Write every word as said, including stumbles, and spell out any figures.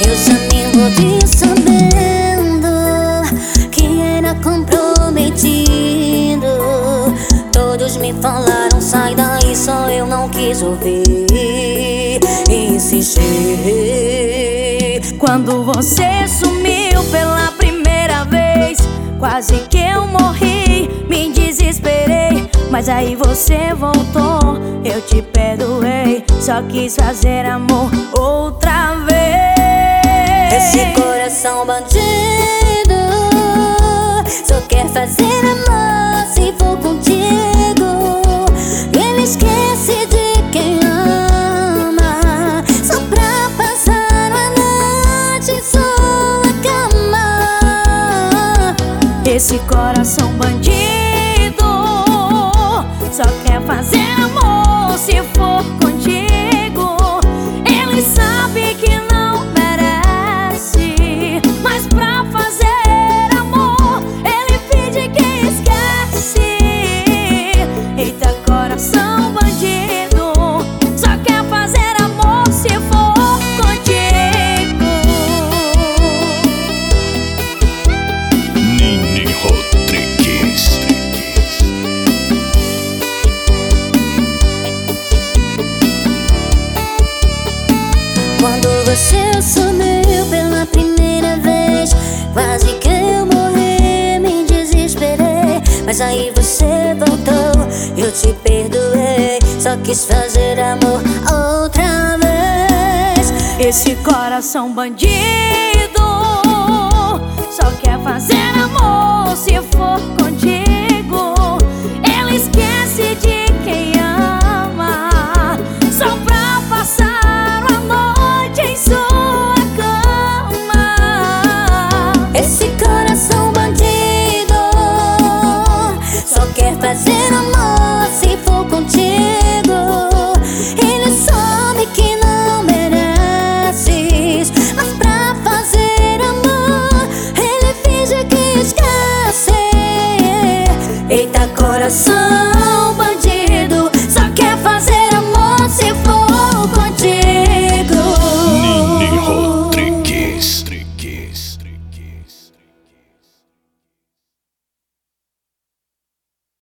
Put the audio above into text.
Eu já me envolvi sabendo que era comprometido. Todos me falaram, sai daí, só eu não quis ouvir. Insistir. Quando você sumiu pela primeira vez, quase que eu morri, me desesperei. Mas aí você voltou, eu te perdoei. Só quis fazer amor outra vez. Esse coração bandido só quer fazer amor se for contigo. Ele esquece de quem ama, só pra passar a noite em sua cama. Esse coração bandido só quer fazer amor se for contigo. Ele sabe que não merece, mas pra fazer amor ele finge que esquece. Eita, coração bandido só quer fazer amor se for contigo. Nini Rodrigues. Quando você sumiu pela primeira vez, quase que eu morri, me desesperei. Mas aí você voltou, eu te perdoei. Só quis fazer amor outra vez. Esse coração bandido só quer fazer amor se for contigo. Ele esquece de quem ama, só pra passar a noite em sua cama. Esse coração bandido só quer fazer amor se for contigo. Ele sabe que não mereces, mas pra fazer amor ele finge que esquece. Eita, coração